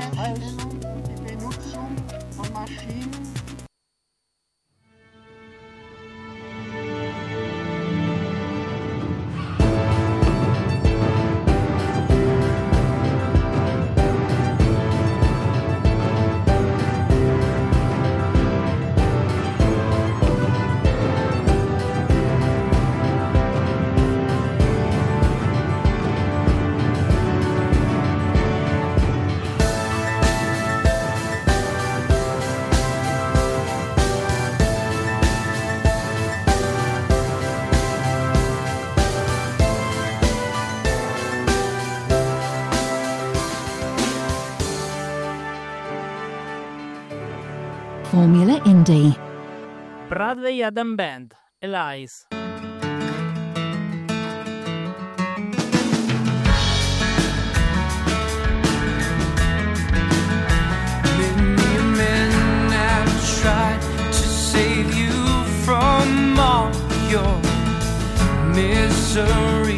Einteilung und die Benutzung von Maschinen. Formula Indie. Bradley Adam Band, Elise. Many men have tried to save you from all your misery.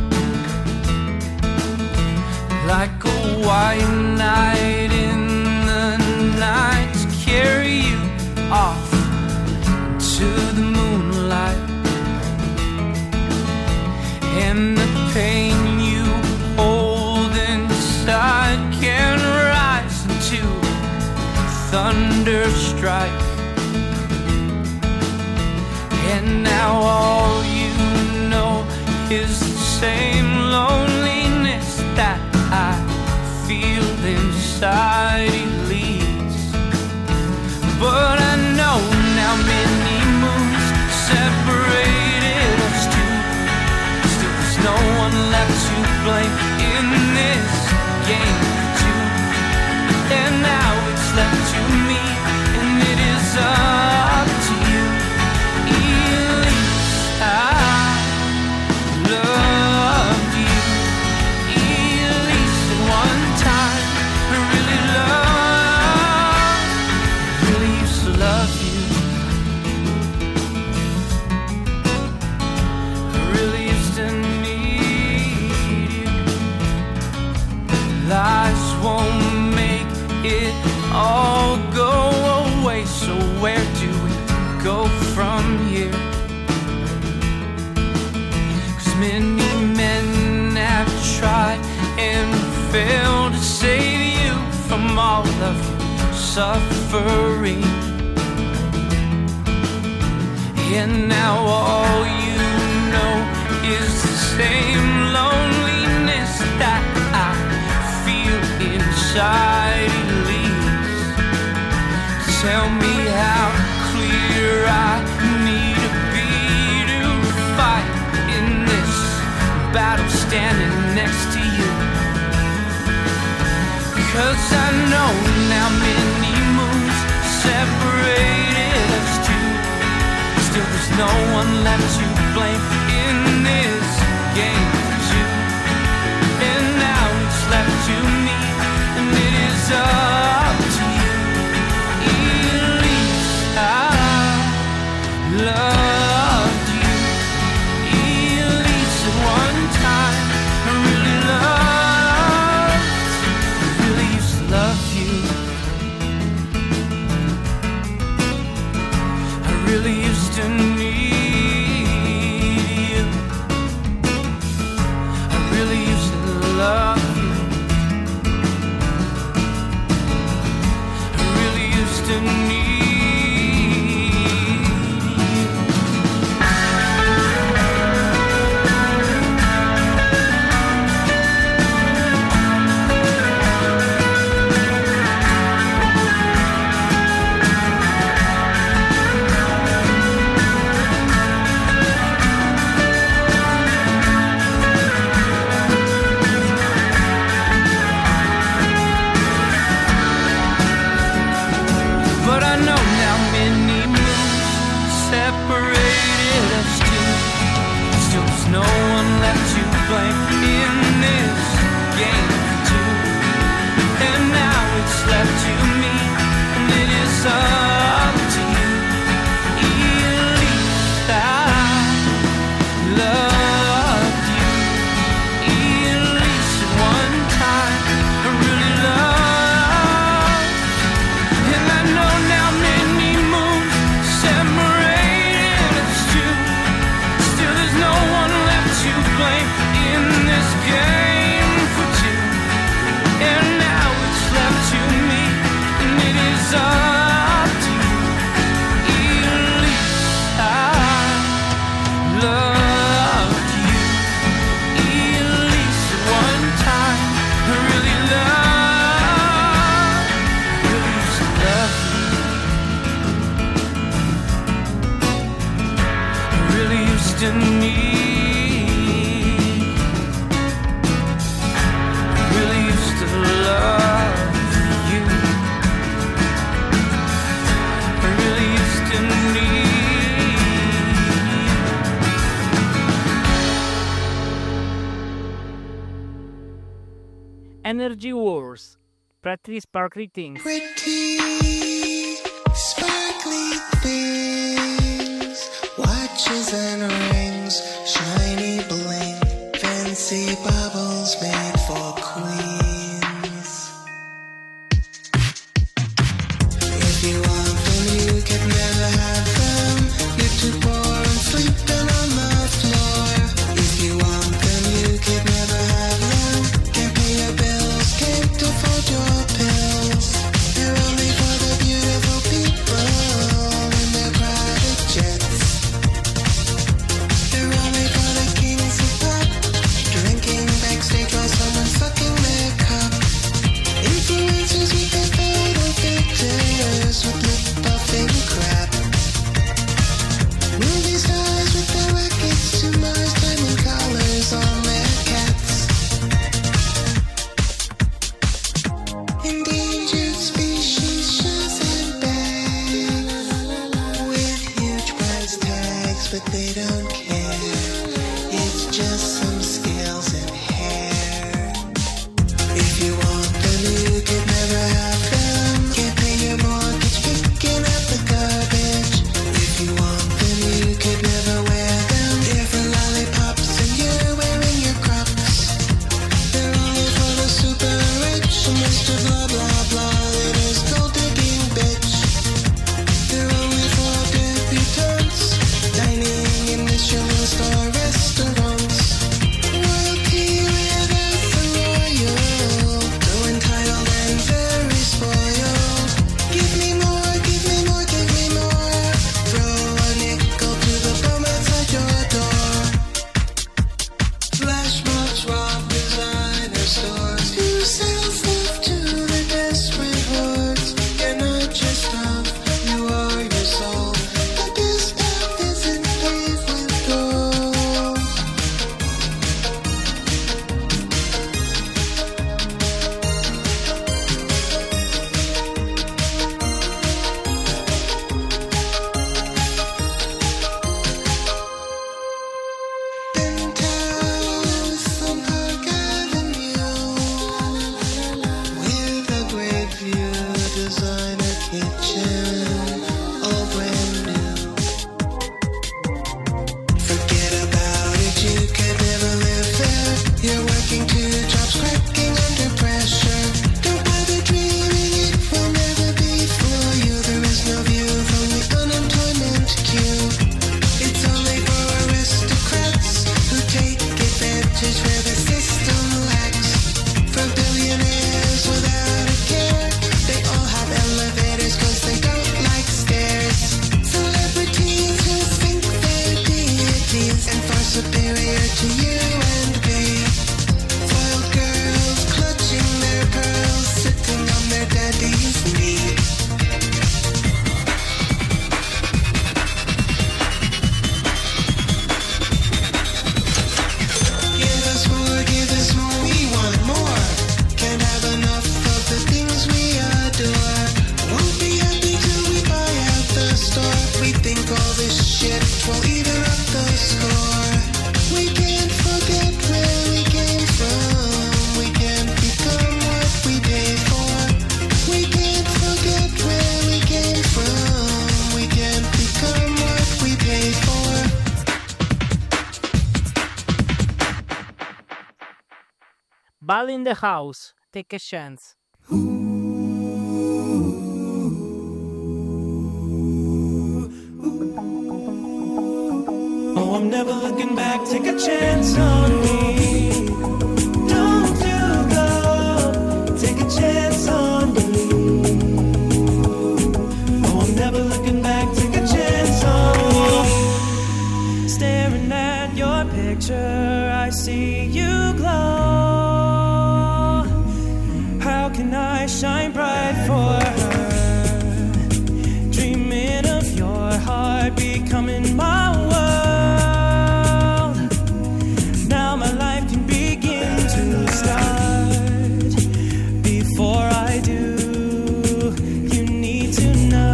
Like a white knight in the night to carry you off to the moonlight. And the pain you hold inside can rise into thunder strike. And now all you know is the same loneliness that I feel inside Elise. But I know now many moons separated us two. Still there's no one left to blame in this game too. And now it's left to me, and it is up to you, Elise. I loved you, Elise, at one time. I really used to love you. I really used to need you. Lies won't make it all go away, so where do we go from here? 'Cause many men have tried and failed to save you from all of your suffering. And now all you know is the same loneliness that I feel inside Elise. Tell me how clear I need to be to fight in this battle standing next to you. 'Cause I know now many moons separated us two. Still there's no one left to blame in this game too. And now it's left to me, and it is up to you, Elise. I loved you, Elise, at one time. I really used to love you. I really used to need you. I really used to love you. I really used to need you. But I Energy Wars. Pretty Sparkly Things. Pretty sparkly things, watches and rings, shiny bling, fancy baubles made for queens. If you want them, you can never have them. You're too poor and sleeping on the floor. If you want them, you could never have them. Can't pay your bills, can't afford your pills. They're only for the beautiful people in their private jets. They're only for the kings of pop, drinking backstage while someone's fucking their cup. Influencers with their photo filters, with lip buffing crap. Movie stars with their rackets to Mars, diamond collars on their cats. Endangered species, shoes and bags, with huge price tags, but they don't care. It's just some scales and hair. If you want them, you could never have them. Can't pay your mortgage, picking up the garbage. If you want them, you could never wear them. They're for lollipops and you're wearing your Crocs. They're only for the super rich, Mr. Blah Blah Blah, latest gold digging bitch. They're only for debutantes, dining in Michelin star restaurants. Royalty with us and royal, so entitled and very spoiled. Give me more, give me more, give me more. Throw a nickel to the bum outside your door. Flash mobs rob designer stores to sell stuff to the desperate hordes. You're not just stuff, you are your soul. But this stuff isn't paved with gold. Penthouse on Park Avenue, with a great view, designer kitchen, all brand new. Forget about it, you could never live there. You're working 2 jobs, cracking under pressure. Don't bother dreaming, it will never be for you. There is no view from the unemployment queue. It's only for aristocrats who take advantage where the system lacks. For billionaires without a care, they all have elevators 'cause they don't like stairs. Celebrities who think they're deities and far superior to you and me. Spoiled girls clutching their pearls, sitting on their daddy's knee. Give us more, we want more. Can't have enough of the things we adore. Won't be happy till we buy out the store. We think all this shit will even up the score. We can't forget where we came from. We can't become what we pay for. We can't forget where we came from. We can't become what we pay for. Ball in the House. Take a Chance. Oh, I'm never looking back, take a chance on me. Don't you go, take a chance on me. Oh, I'm never looking back, take a chance on me. Staring at your picture, I see you glow. How can I shine bright for her? Dreaming of your heart becoming my world. Now my life can begin to start. Before I do, you need to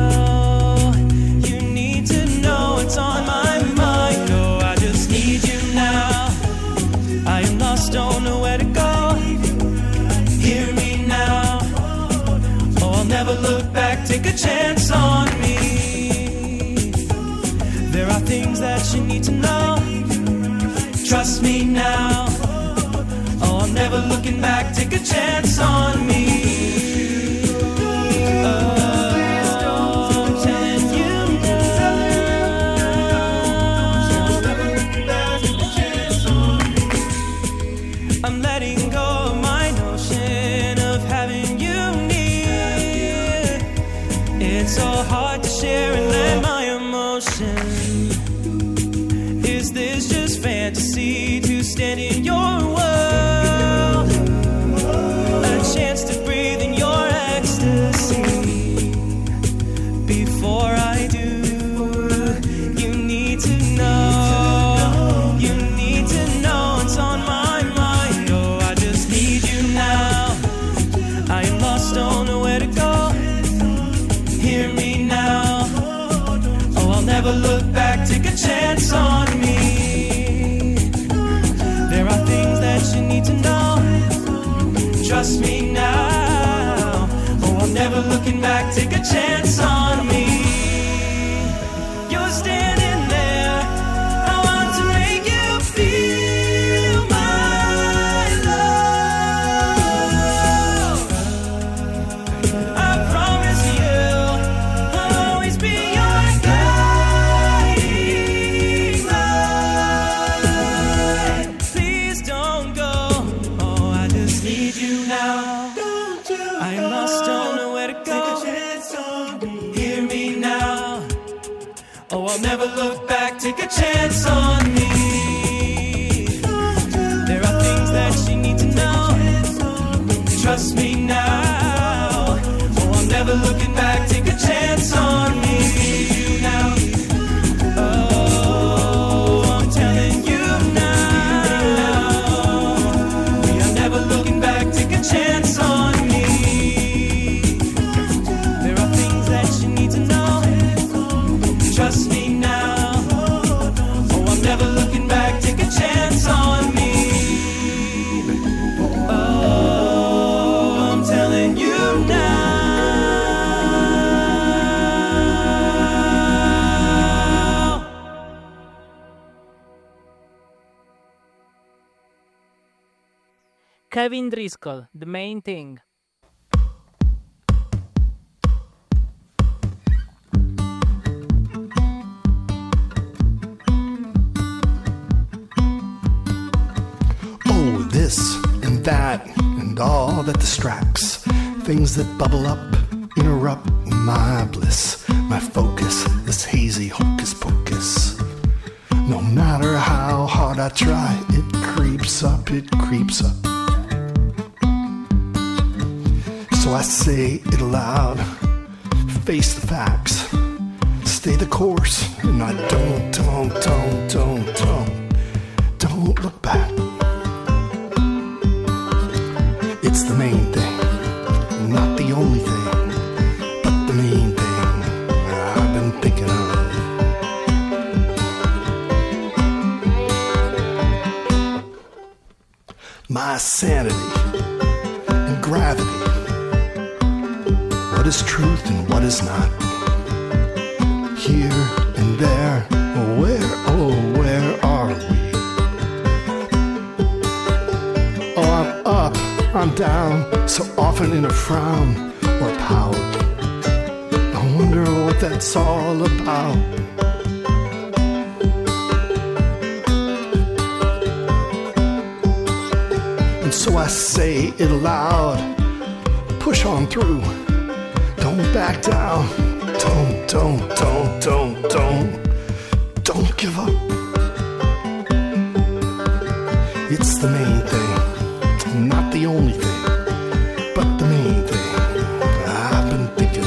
know what's on my mind. Oh, I just need you now. I am lost, don't know where to go. Hear me back, take a chance on me. There are things that you need to know. Trust me now. Oh, I'm never looking back, take a chance on me. I'm letting go of my notion of having you near. It's so hard to share and let my emotion. Is this just fantasy to stand in your world? A chance to breathe in your ecstasy. Before I do, you need to know. You need to know it's on my mind. Oh, I just need you now. I am lost, don't know where to go. Hear me now. Oh, I'll never look back, take a chance on me. There are things that you need to know. Trust me now. Oh, I'm never looking back, take a chance on me. You're standing there. I want to make you feel my love. I promise you I'll always be your guiding light. Please don't go. Oh, I just need you now. I am lost, don't know where to go. Hear me now. Oh, I'll never look back, take a chance on me. There are things that you need to know. Trust me now. Oh, I'm never looking back, take a chance on me now. Oh, I'm telling you now. We are never looking back, take a chance on me. There are things that you need to know. Trust me now. Oh, I'm never looking back, take a chance on me. Oh, I'm telling you now. Kevin Driscoll, The Main Thing. Oh, this and that and all that distracts. Things that bubble up, interrupt my bliss. My focus, this hazy hocus pocus. No matter how hard I try, it creeps up, it creeps up. So I say it aloud, face the facts, stay the course, and I don't look back. It's the main thing, not the only thing, but the main thing I've been thinking of. My sanity and gravity. What is truth and what is not? Here and there, where are we? Oh, I'm up, I'm down, so often in a frown or pout. I wonder what that's all about. And so I say it aloud, push on through. Don't back down. Don't give up. It's the main thing, not the only thing, but the main thing I've been thinking of.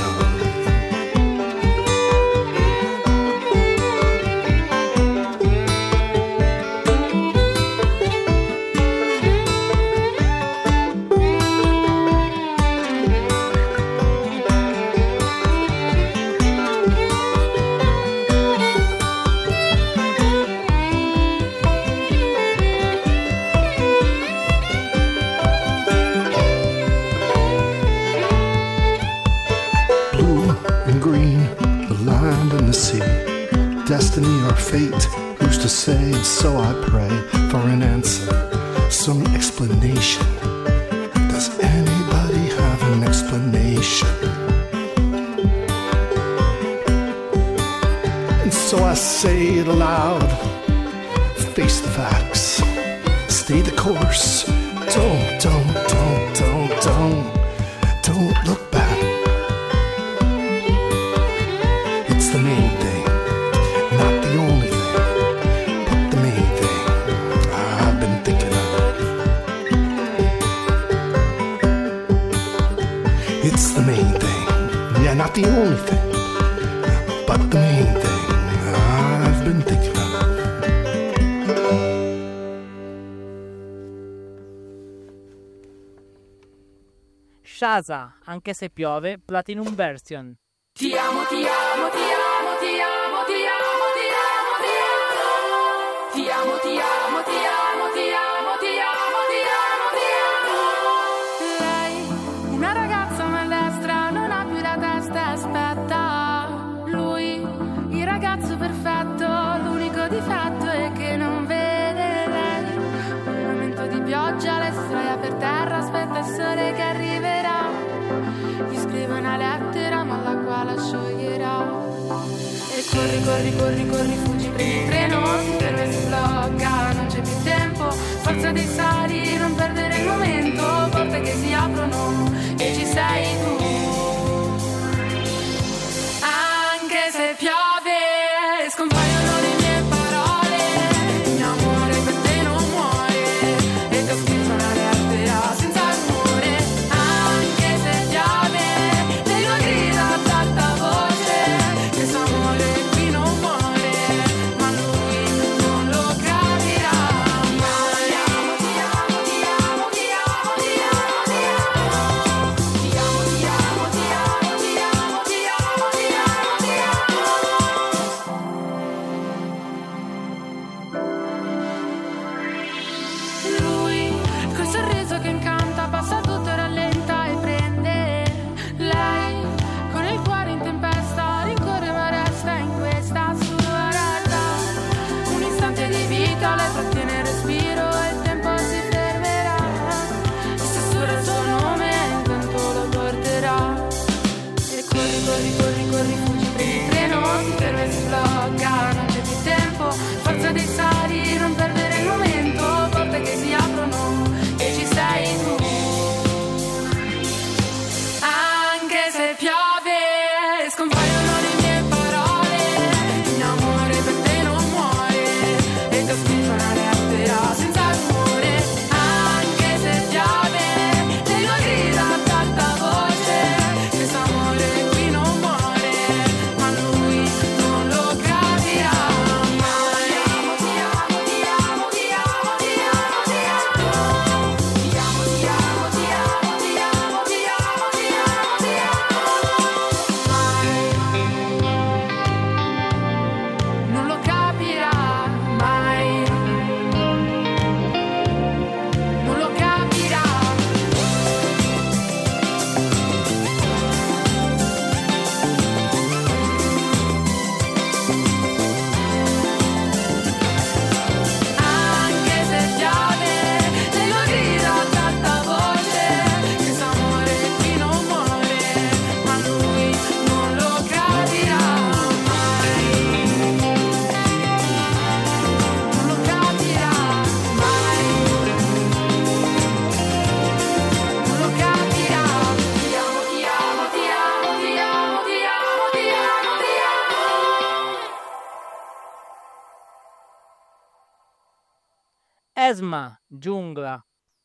see destiny or fate, who's to say? And so I pray for an answer, some explanation. Does anybody have an explanation? And so I say it aloud, face the facts, stay the course. Don't look back. It's the main thing, not the only thing, but the main thing I've been thinking of. It's the main thing, yeah, not the only thing, but the main thing I've been thinking of. Shaza, anche se piove, Platinum Version. Ti amo, ti amo, ti amo, ti amo, ti amo, ti amo, ti amo. Ti amo, ti amo, ti amo, ti amo, ti amo, ti amo, ti amo. Lei, una ragazza maldestra, non ha più la testa e aspetta. Lui, il ragazzo perfetto, l'unico difetto è che non vede lei. Un momento di pioggia, le sdraia per terra, aspetta il sole che arriverà. Gli scrive una lettera ma l'acqua la scioglierà. E corri, corri, corri, corri, fuggi, prendi il treno, si ferma e si blocca, non c'è più tempo, forza dei sali, non perdere il momento, porte che si aprono e ci sei tu. Anche se piove, scompaiono le mie parole, il mio amore per te non muore, e ti ho scritto una lettera senza rumore. Anche se piove, le tue grida ad alta voce, questo amore qui non muore, ma lui non lo capirà mai. Ti amo, ti amo, ti amo, ti amo, ti amo, ti amo. Ti amo, ti amo, ti amo, ti amo, ti amo, ti amo, ti amo. Lui, col sorriso che incanta, passa tutto, rallenta e prende. Lei, con il cuore in tempesta, rincorre ma resta in questa sua realtà. Un istante di vita, le trattiene il respiro e il tempo si fermerà. E sussurra il suo nome e intanto lo porterà. E corri, corri, corri, corri, fuggi, prendi il treno, si ferma e si blocca, non c'è più tempo, forza dei sali, non perdere il momento, porte che si aprono e ci sei tu. Anche se piove, scompaiono le mie parole, il mio amore per te non muore, e ti ho scritto una lettera senza rumore. Anche se piove, le tue grida ad alta voce, questo amore qui non muore, ma lui non lo capirà mai. Ti amo, ti amo, ti amo, ti amo, ti amo, ti amo. Ti amo, ti amo, ti amo, ti amo, ti amo, ti amo, ti amo. Non lo capirà mai. Non lo capirà. Anche se piove, le tue grida ad alta voce, questo amore qui non muore, ma lui non lo capirà mai. Non lo capirà mai. Non lo capirà. Ti amo, ti amo, ti amo, ti amo, ti amo, ti amo, ti amo. Esma, Giungla.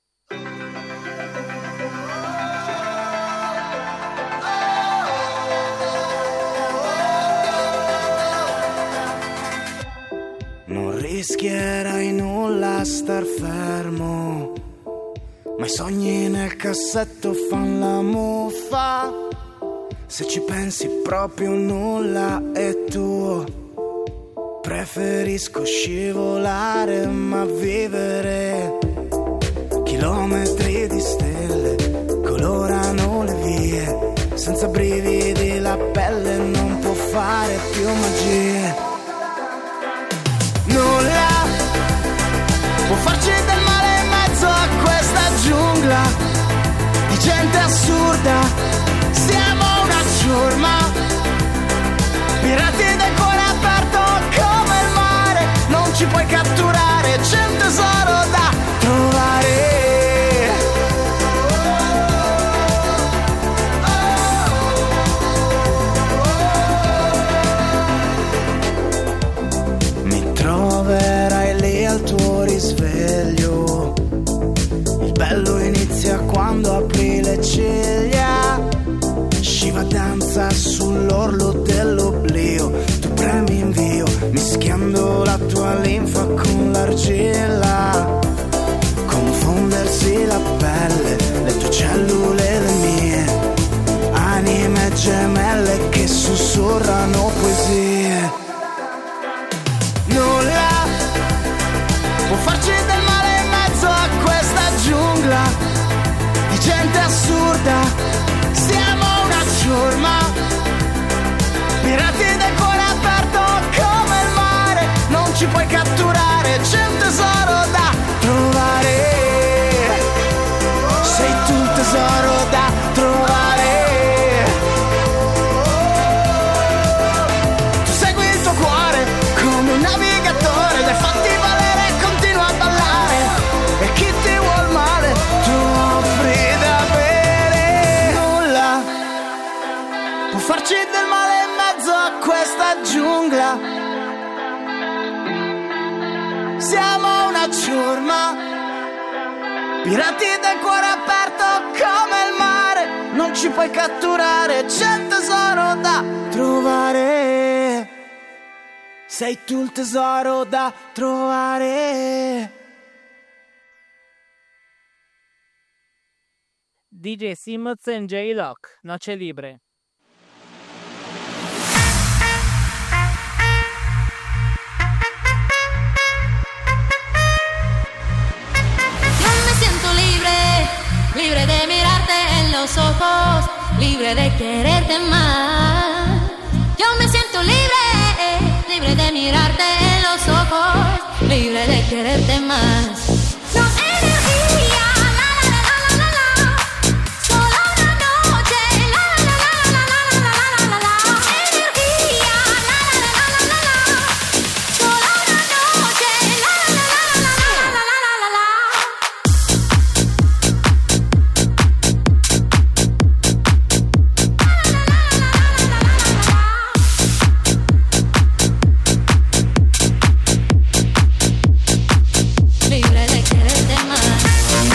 Non rischierai nulla a star fermo, ma i sogni nel cassetto fan la muffa. Se ci pensi proprio nulla è tuo. Preferisco scivolare ma vivere. Chilometri di stelle colorano le vie. Senza brividi la pelle non può fare più magia. l'ultima danza sull'orlo dell'oblio. Tu premi invio, mischiando la tua linfa con l'argilla. Confondersi la pelle, le tue cellule e le mie, anime gemelle che sussurrano poesie. Nulla può farci del male in mezzo a questa giungla di gente assurda. Siamo una ciurma, pirati del cuore aperto come il mare. Non ci puoi catturare, c'è un tesoro da trovare. Sei tu il tesoro da trovare. Tu segui il tuo cuore come un navigatore, dai fatti valere e continua a ballare. E chi ti vuol male tu offri da bere. Nulla può farci del male in mezzo a questa giungla. Siamo una ciurma, pirati del cuore aperto come il mare. Non ci puoi catturare, c'è un tesoro da trovare. Sei tu il tesoro da trovare. DJ Simmons e J-Lock, Noche Libre. Libre de mirarte en los ojos, libre de quererte más. Yo me siento libre, libre de mirarte en los ojos, libre de quererte más. No energía, la la la la la la, solo una noche, la la la la la la la la la. Energía, la la la la la la, solo una noche, la la la la la la la la la. Libre de quererte más.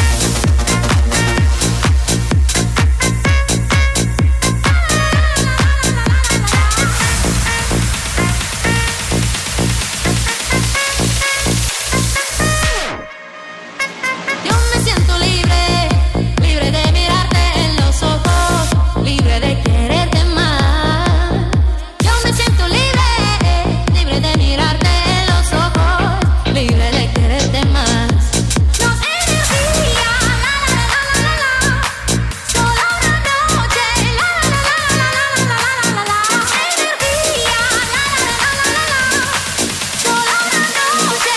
Yo me siento libre, libre de mirarte en los ojos, libre de quererte más. Yo me siento libre, libre de mirarte en los ojos, libre de quererte más. No energía, la la la la la la, solo una noche, la la la la la la la la. Energía, la la la la la la, solo una noche.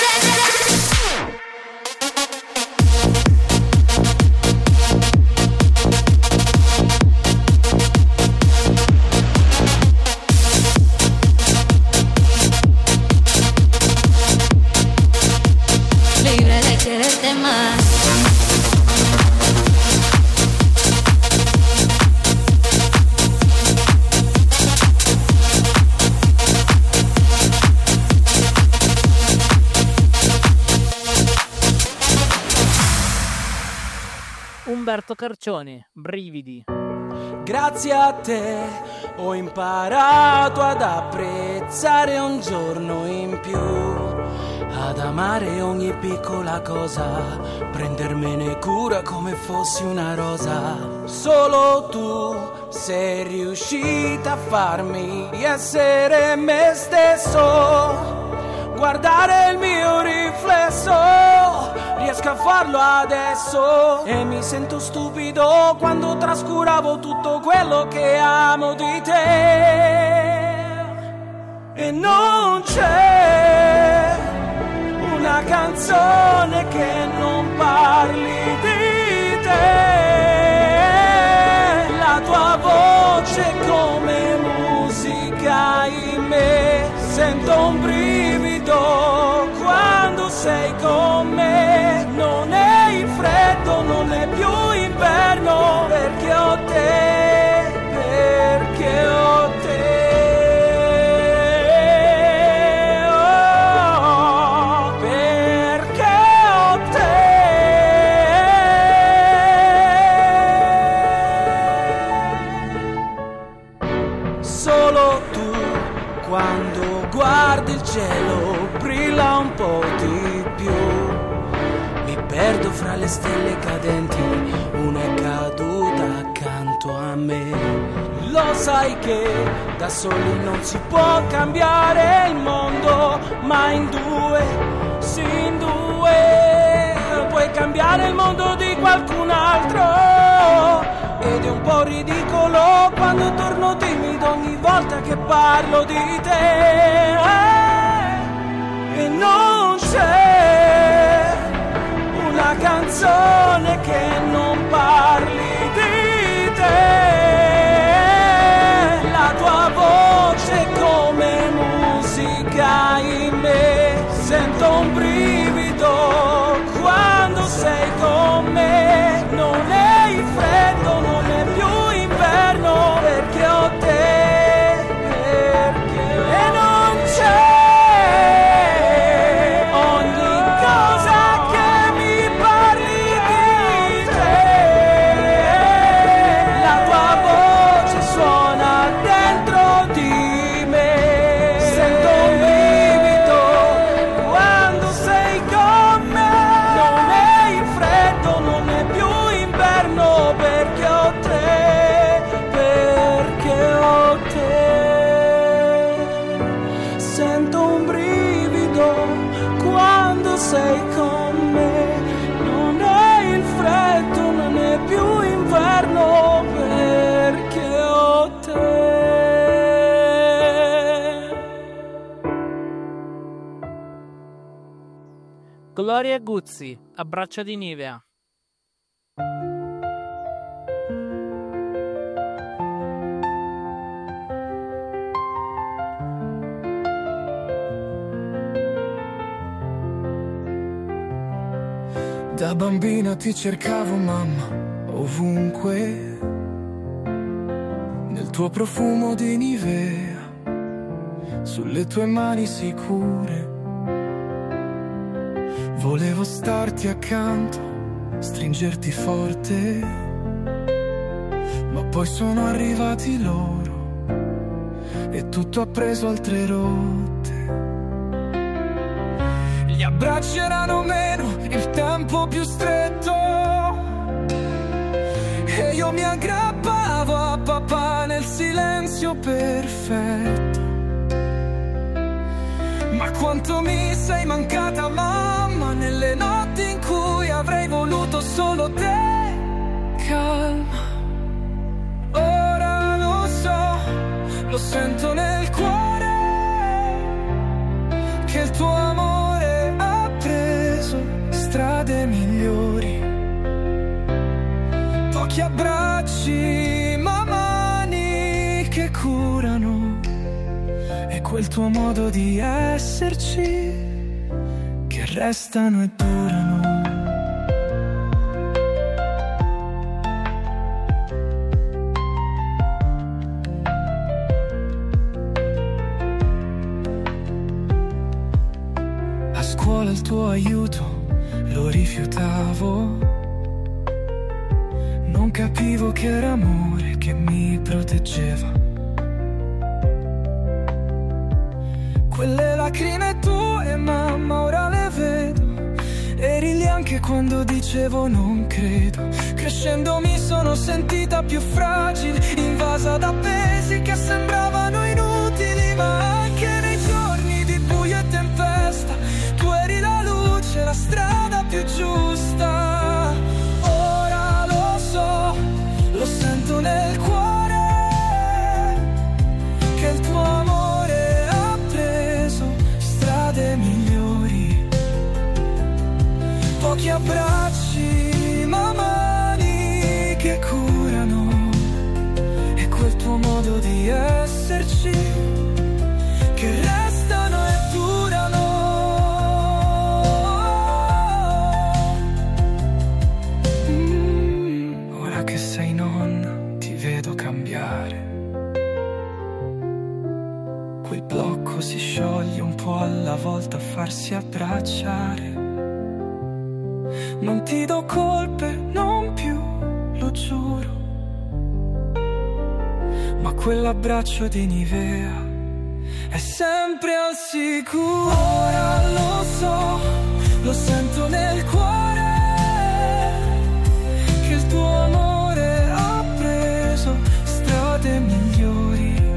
Libre de quererte más. Umberto Carcione, Brividi. Grazie a te ho imparato ad apprezzare un giorno in più, ad amare ogni piccola cosa, prendermene cura come fossi una rosa. Solo tu sei riuscita a farmi essere me stesso, guardare il mio riflesso, riesco a farlo adesso e mi sento stupido quando trascuravo tutto quello che amo di te. E non c'è una canzone che non parli di te, la tua voce come musica in me, sento un brivido quando sei con me, non è il freddo, non è più inverno, perché ho te, perché ho te. Oh, perché ho te. solo tu. Quando guardi il cielo brilla un po' di più. Mi perdo fra le stelle cadenti, una è caduta accanto a me. Lo sai che da soli non si può cambiare il mondo, ma in due, sì in due, puoi cambiare il mondo di qualcun altro. Ed è un po' ridicolo quando torno timido ogni volta che parlo di te. E non c'è una canzone che non parli di te. La tua voce è come musica in me. Sento un brivido quando sei con me. Non è il freddo, non è più inverno, perché ho te, perché e non c'è ogni cosa che mi parli di te. La tua voce suona dentro di me. Sento un brivido quando sei con me. Non è il freddo, non è più inverno, perché ho te, perché ho te. Sento un brivido quando sei con me. Non è il freddo, non è più inverno, perché ho te. Gloria Guzzi, Abbraccio di Nivea. Da bambina ti cercavo, mamma, ovunque, nel tuo profumo di Nivea, sulle tue mani sicure. Volevo starti accanto, stringerti forte, ma poi sono arrivati loro e tutto ha preso altre rotte. Gli abbracci erano meno, il tempo più stretto, e io mi aggrappavo a papà nel silenzio perfetto. Ma quanto mi sei mancata, mamma, nelle notti in cui avrei voluto solo te. Calma, ora lo so, lo sento nel cuore, che il tuo amore ha preso strade migliori. Pochi abbracci, ma mani che curano, e quel tuo modo di esserci che restano e durano. A scuola il tuo aiuto lo rifiutavo, non capivo che era amore che mi proteggeva. Quelle lacrime tue, mamma, ora le vedo. Eri lì anche quando dicevo non credo. Crescendo mi sono sentita più fragile, invasa da pesi che sembravano inutili. Ma anche nei giorni di buio e tempesta, tu eri la luce, la strada più giusta. Ora lo so, lo sento nel cuore, che il tuo amore migliori. Pochi abbracci, ma mani che curano, e quel tuo modo di esserci che restano e durano. Ora che sei nonna ti vedo cambiare. Quel blocco si scioglie un po' alla volta a farsi abbracciare. Non ti do colpe, non più, lo giuro. ma quell'abbraccio di Nivea è sempre al sicuro. Ora lo so, lo sento nel cuore, che il tuo amore ha preso strade migliori.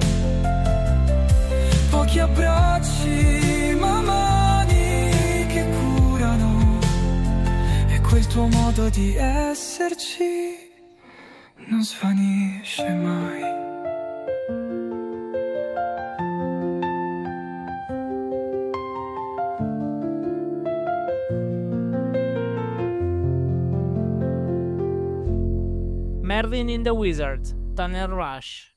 Pochi abbracci, ma mani che curano, e quel tuo modo di esserci non svanisce mai. Merlin in the Wizard, Tunnel Rush.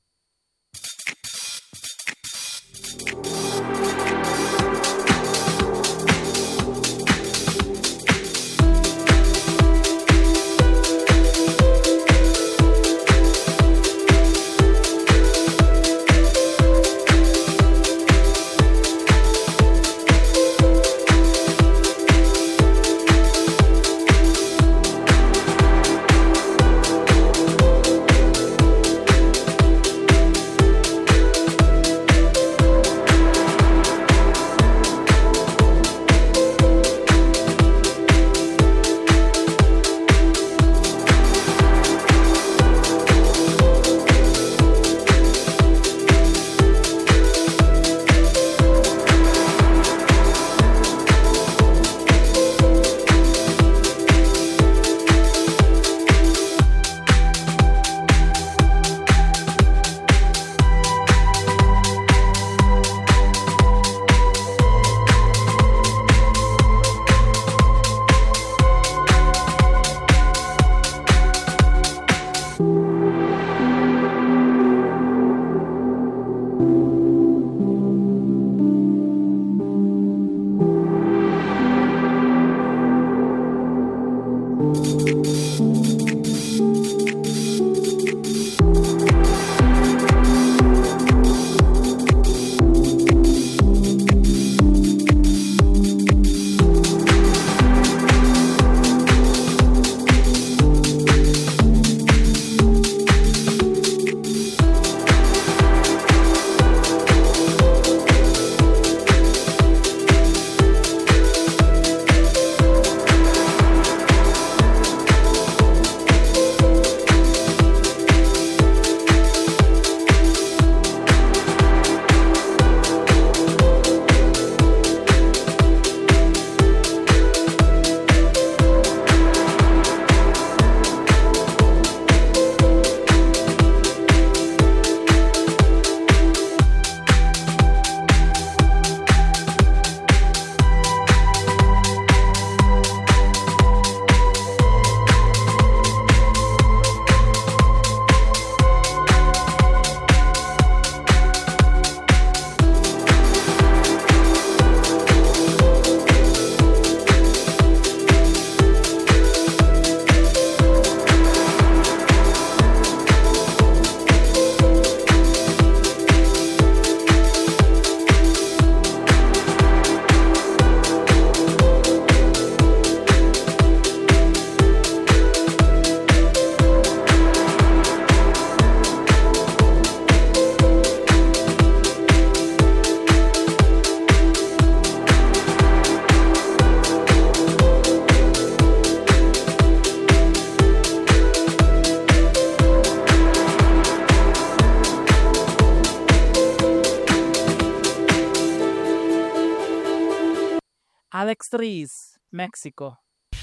Alex Trees, Mexico.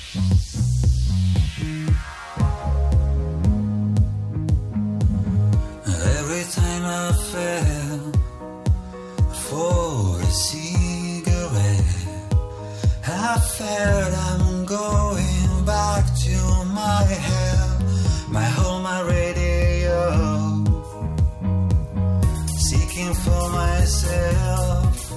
Every time I fell for a cigarette, I felt I'm going back to my hell, my home, my radio, seeking for myself,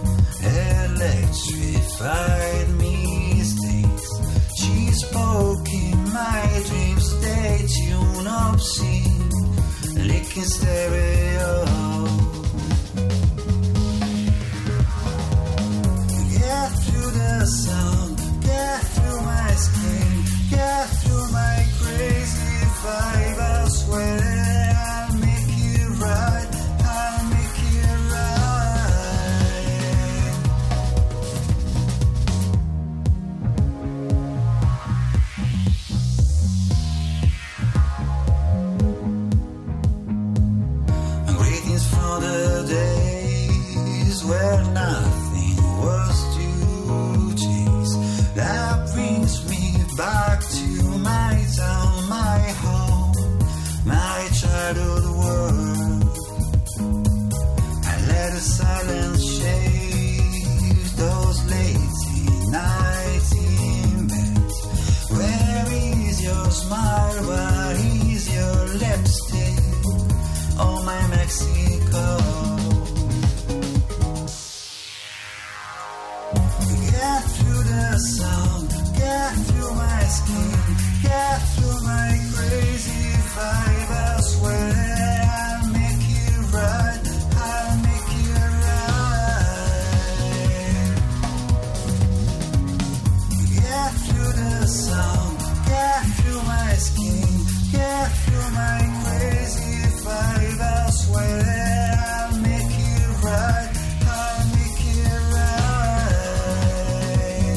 electrified mistakes. She spoke in my dreams, they tune obscene, licking stereo. Get through the sound, get through my skin, get through my crazy vibe. I swear I'll make it right. know the days where nothing was to chase. That brings me back to my town, my home, my childhood world. I let the silence shade those lazy nights in bed. Where is your smile? Where is your lipstick? Oh, my Mexico. Get through the sound, get through my skin, get through my crazy fibers. Where I'll make you right, I'll make you right. Get through the sound, get through my skin, get through my crazy fibers. Where I'll make you right, I'll make you right.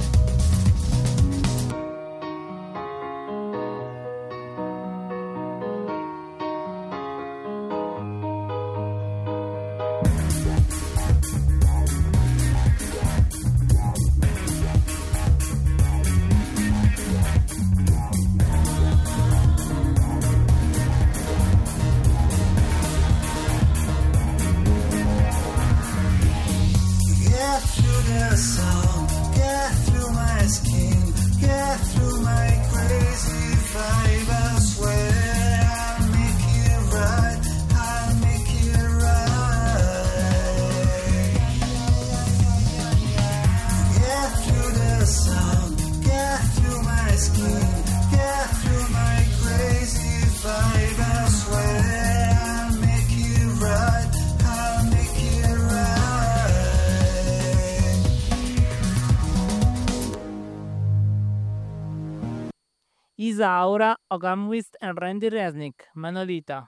Get through the sound, get through my skin, get through my crazy fibers. Where I'll make you right, I'll make you right. Get through the sound, get through my skin, get through my crazy fibers. Where I'll make you right, I'll make you right. Isaura, Ogamwist and Randy Resnick, Manolita.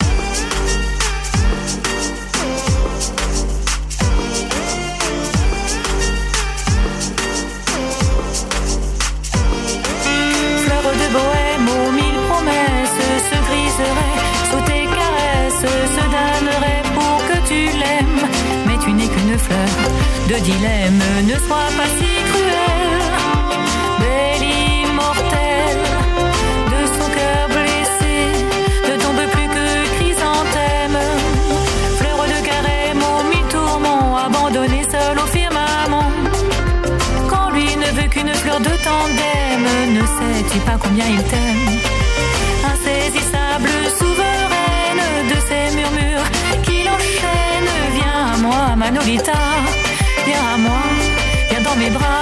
Fleur de bohème aux mille promesses se griserait sous tes caresses, se damnerait pour que tu l'aimes. Mais tu n'es qu'une fleur de dilemme, ne sois pas si cruelle, belle immortelle. De son cœur blessé ne tombe plus que chrysanthème. Fleur de carême aux mille tourments, abandonnée seule au firmament. Quand lui ne veut qu'une fleur de tandem, ne sais-tu pas combien il t'aime? Insaisissable, souveraine de ses murmures qui l'enchaînent. Viens à moi, Manolita, viens à moi, viens dans mes bras.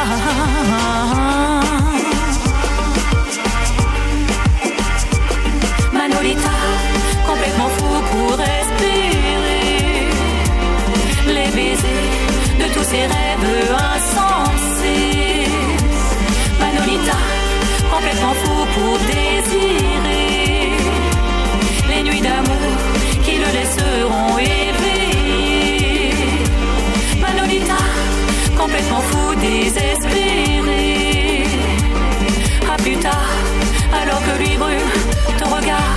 Manolita, complètement fou pour respirer les baisers de tous ses rêves insensés. Manolita, complètement fou pour désirer les nuits d'amour qui le laisseront éveiller. Manolita, complètement fou, désespéré. À plus tard, alors que lui brûle ton regard.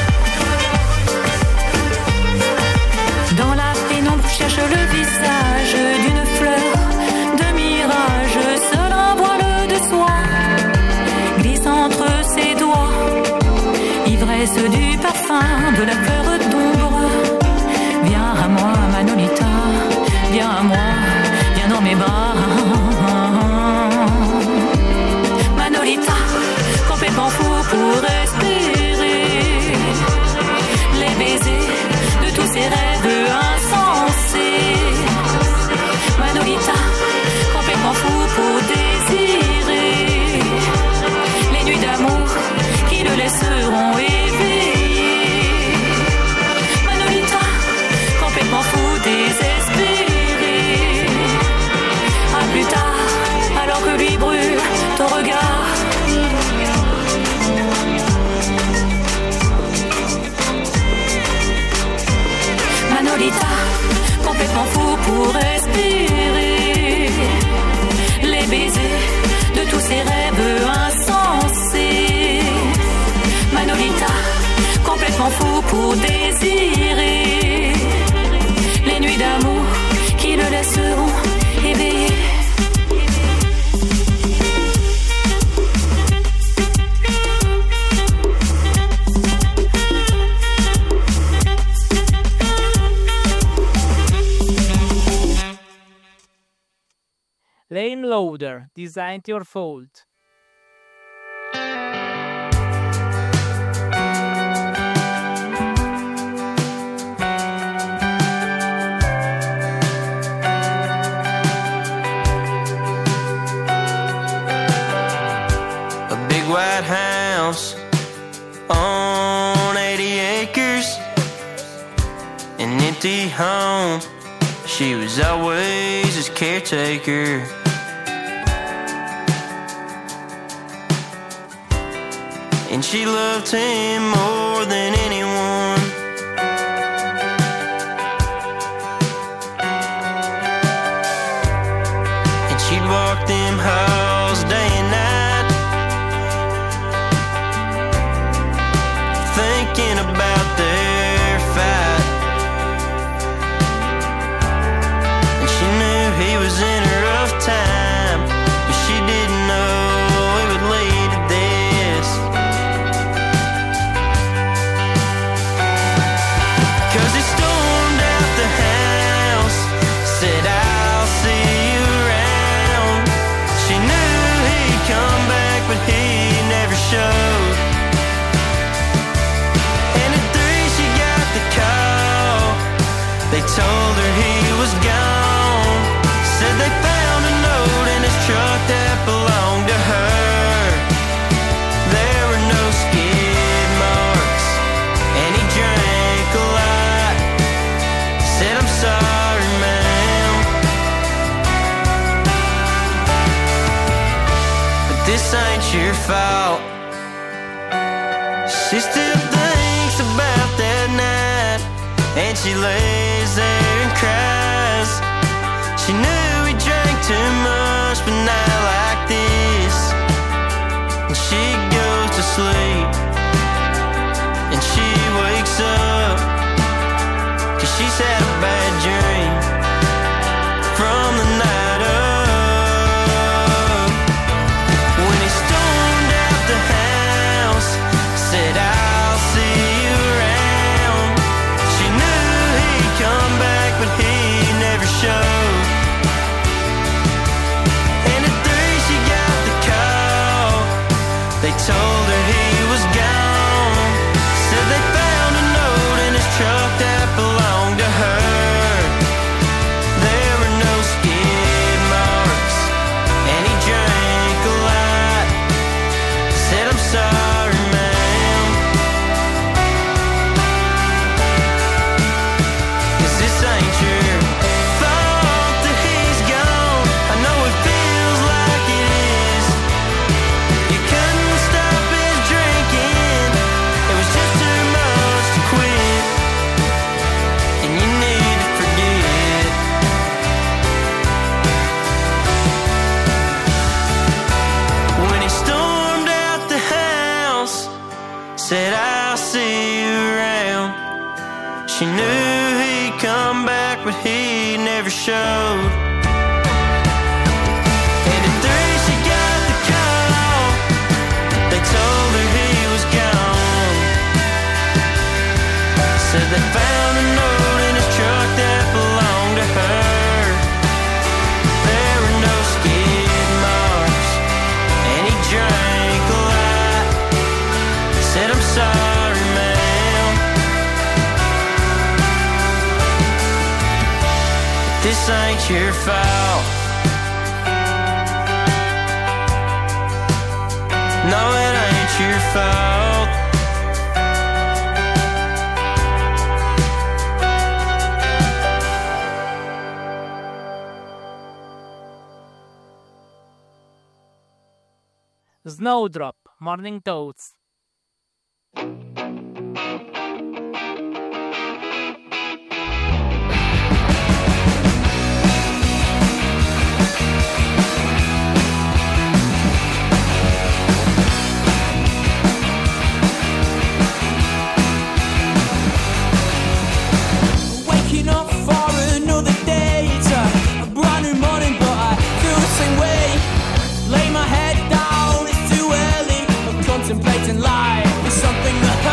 Dans la pénombre, cherche le visage d'une fleur de mirage. Seul un voile de soie glisse entre ses doigts, ivresse du parfum de la fleur d'ombre. Viens à moi, Manolita, viens à moi, viens dans mes bras. Manolita, complètement fou pour respirer les baisers de tous ses rêves insensés. Manolita, complètement fou pour désirer les nuits d'amour qui le laisseront éveiller. Manolita, complètement fou, désespéré. À plus tard, alors que lui brûle ton regard. Manolita, complètement fou pour respirer les baisers de tous ses rêves insensés. Manolita, complètement fou pour désirer Lane Loader, This Ain't Your Fault. A big white house on 80 acres, an empty home. She was always his caretaker. And she loved him more than anyone. And she'd walk them halls day and night, thinking about their fight. And she knew he was in a rough time, but she didn't know it would lead to this. 'Cause he stormed out the house, said, "I'll see you around." She knew he'd come back, but he never showed. And at 3 she got the call. They told her he was gone. Said they found a note in his truck that belonged to her. There were no skid marks, and he drank a lot. Said, "I'm sorry, ma'am, but this ain't your fault." She still thinks about that night, and she lays there and cries. She knew he drank too much, but not like this. And she goes to sleep, and she wakes up, 'cause she's had a bad dream from the night up. When he stormed out the house, said, "I'll see you around." She knew he'd come back, but he never showed. And at 3 she got the call. They told her he was gone. Said they found a note in his truck that belonged to her. There were no skid marks, and he drank a lot. Said, "I'm sorry, ma'am, 'cause this ain't your fault that he's gone. I know it feels like it is. You couldn't stop his drinking. It was just too much to quit. And you need to forget." When he stormed out the house, said, "I'll see you around." She knew he'd come back, but he never showed. And at 3 she got the call. They told her he was gone. Said they found a note in his truck that belonged to her. There were no skid marks, and he drank a lot. Said, "I'm sorry, ma'am, but this ain't your fault. No, it ain't your fault." Snowdrop, Morning Thoughts. Waking up for another day. It's a brand new morning, but I feel the same way. Lay my head down, it's too early. I'm contemplating life. It's something that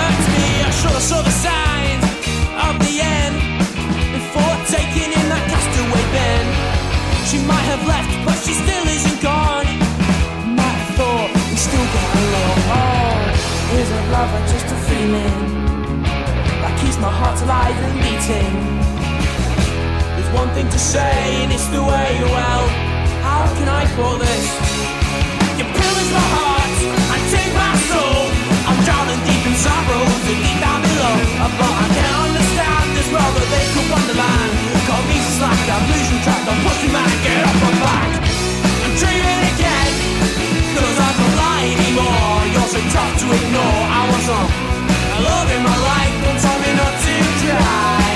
lover, just a feeling that keeps my heart alive and beating. There's one thing to say, and it's the way you well. How can I put this? You pillage my heart and take my soul. I'm drowning deep in sorrow, so deep down below. But I can't understand this world that they could wonderland. Call me slack, I'm losing track, I'm pushing back, get off my back. I'm dreaming again, cause I don't lie anymore. You're so tough to ignore. I was on a love in my life, don't tell me not to cry.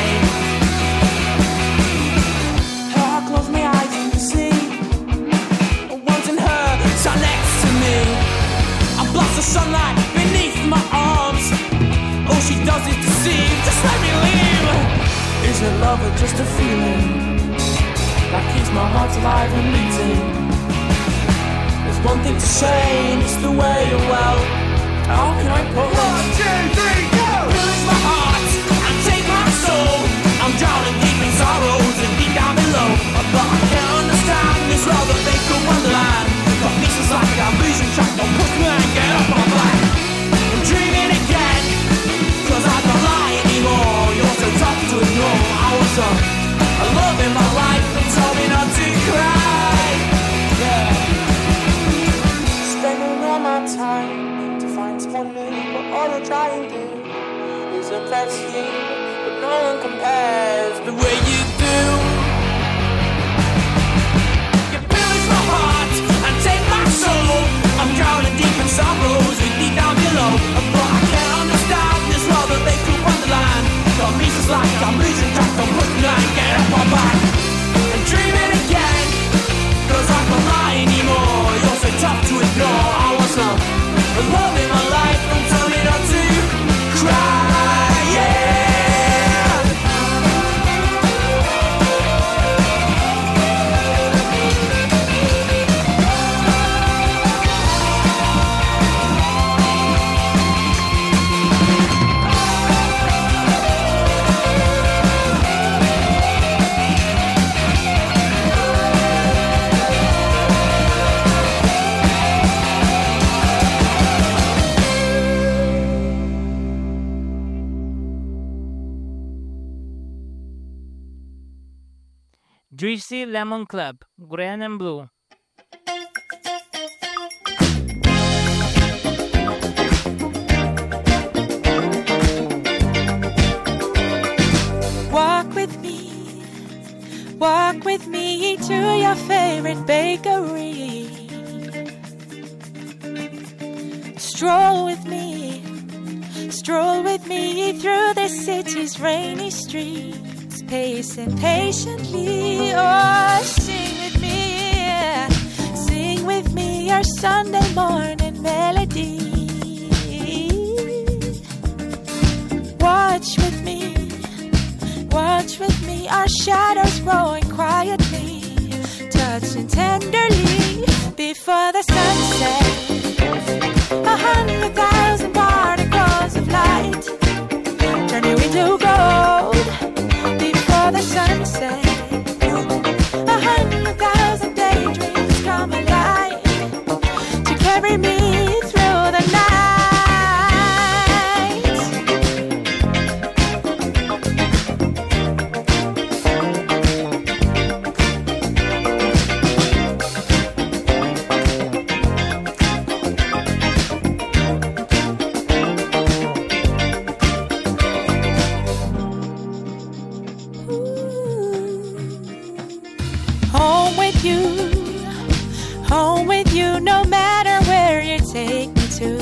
I close my eyes and see wanting her sat next to me. I blast the sunlight beneath my arms. All she does is deceive, just let me leave. Is it love or just a feeling that keeps my heart alive and beating? There's one thing to say, and it's the way you're well. How can I put this? 1, 2, 3, go! Release my heart and take my soul. I'm drowning deep in sorrows and deep down below. But I can't understand this world that they call wonderland. Got pieces like I'm losing track, don't push me and get up my back. I'm dreaming again, cause I don't lie anymore. You're so tough to ignore. I was a love in my life that told me not to cry. Yeah. Spending all my time to find someone new, but all I try and do is impress you. But no one compares the way you do. You pillage my heart and take my soul. I'm drowning deep in sorrows and deep down below. But I can't understand this world that they call wonderland. Got pieces like I'm losing track, don't push me and get up my back. I'm dreaming again, cause I can't lie anymore. You're so tough to ignore. I was a love in my life, don't tell me not to cry, yeah. Juicy Lemon Club, Green and Blue. Walk with me to your favorite bakery. Stroll with me through the city's rainy streets, pacing patiently. Oh, sing with me your Sunday morning melody. Watch with me our shadows growing quietly, touching tenderly before the sunset. 100,000 particles of light turn you into gold before the sunset. 100,000 daydreams come alive to carry me through the night. Home with you, no matter where you take me to.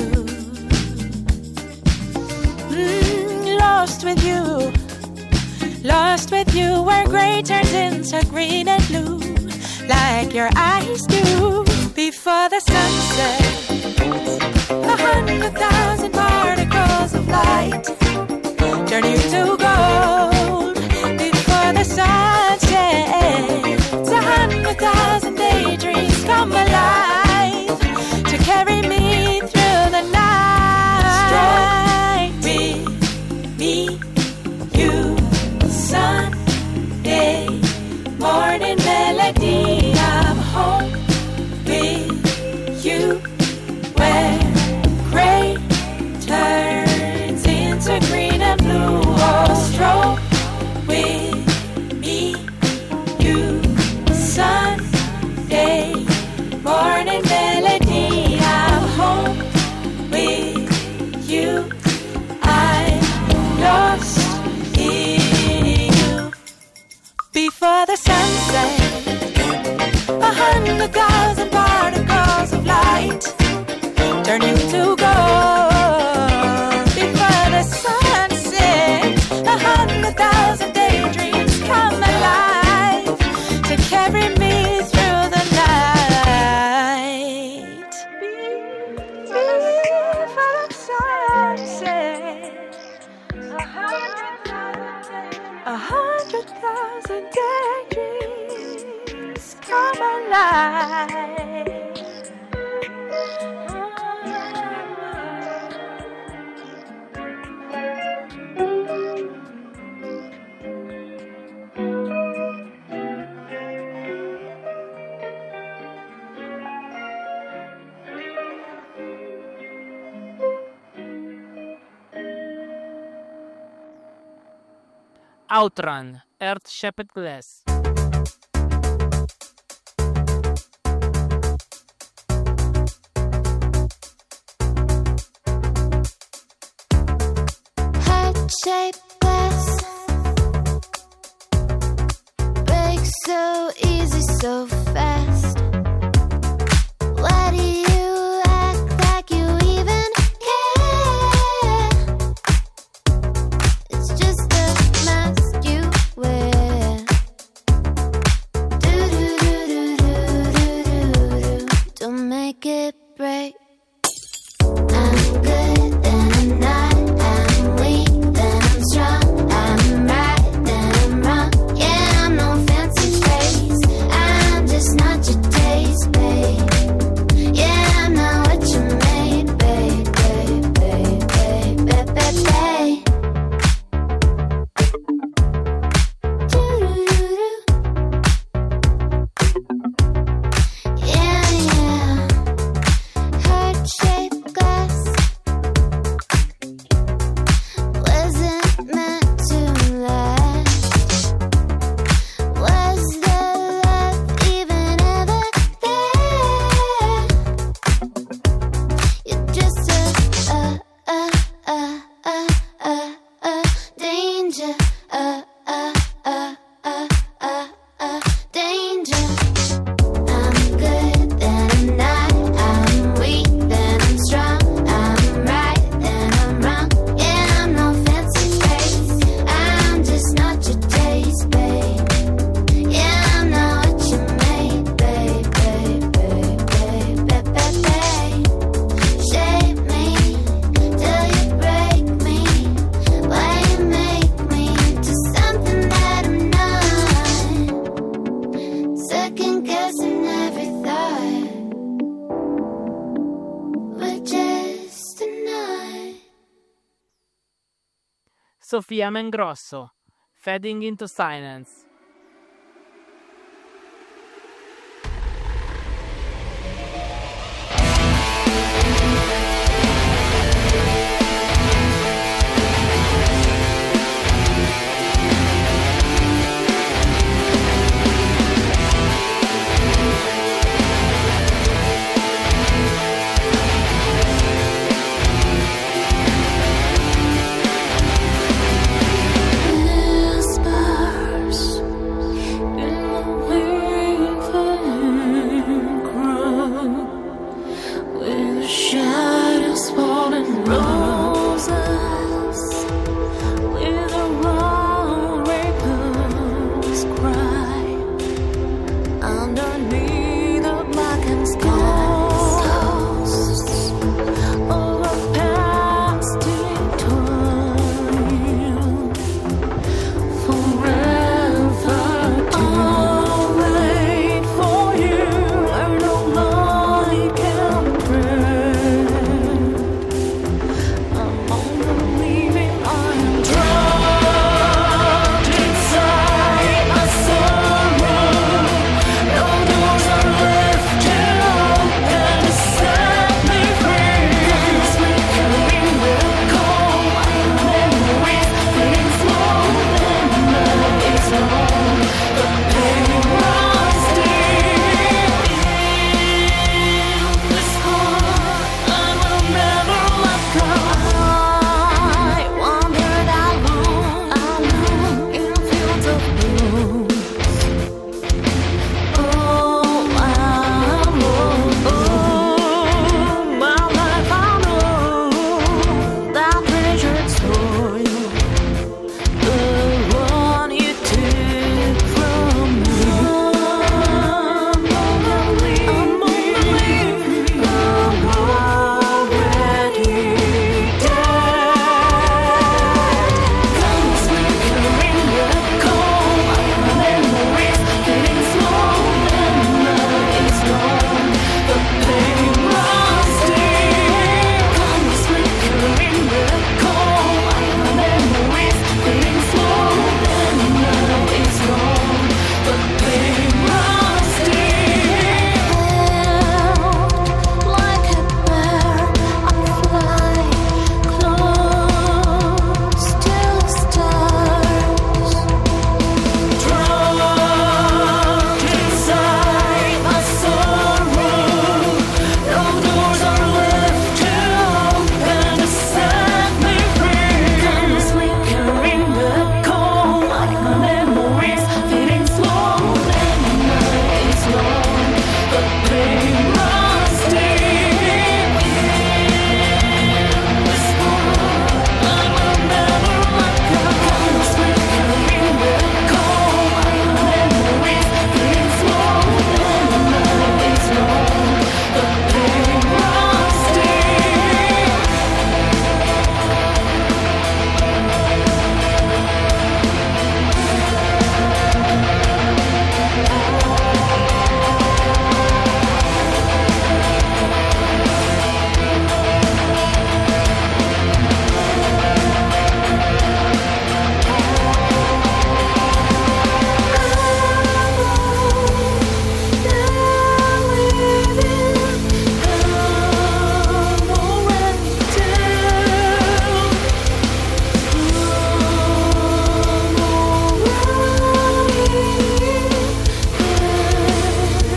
Lost with you, where grey turns into green and blue, like your eyes do before the sunset. 100,000 particles of light turn you to gold before the sunset. 100,000 daydreams come alive to carry me through the night. With me, you, Sunday morning melody. I'm home with you, where gray turns before the sunset. 100,000 particles of light turn you to gold before the sun sets. 100,000 daydreams come alive to carry me through the night. Before the sun sets, 100,000 daydreams come alive. Outrun, Earth-Shaped Glass. Heart-shaped glass breaks so easy, so fast. Why do you act like you even care? It's just a mask you wear. Do-do-do-do-do-do-do. Don't make it break. I'm good, then I'm not. I'm weak, then I'm strong. I'm right, then I'm wrong. Yeah, I'm no fancy face. I'm just not your taste, babe. Yeah, I'm not what you made, babe, babe, babe, babe, babe, babe, babe. Do-do-do-do. Yeah, yeah. Heart-shaped glass wasn't meant to last. Was the love even ever there? You're just a danger, danger. I'm good, then I'm not. I'm weak, then I'm strong. I'm right, then I'm wrong. Yeah, I'm no fancy face. I'm just not your taste, babe. Yeah, I'm not what you made, babe, babe, babe, babe, babe, babe, babe. Shape me till you break me. Why you make me into something that I'm not? Second guessing every thought. We're just a night. Sofia Mengrosso, Fading into Silence.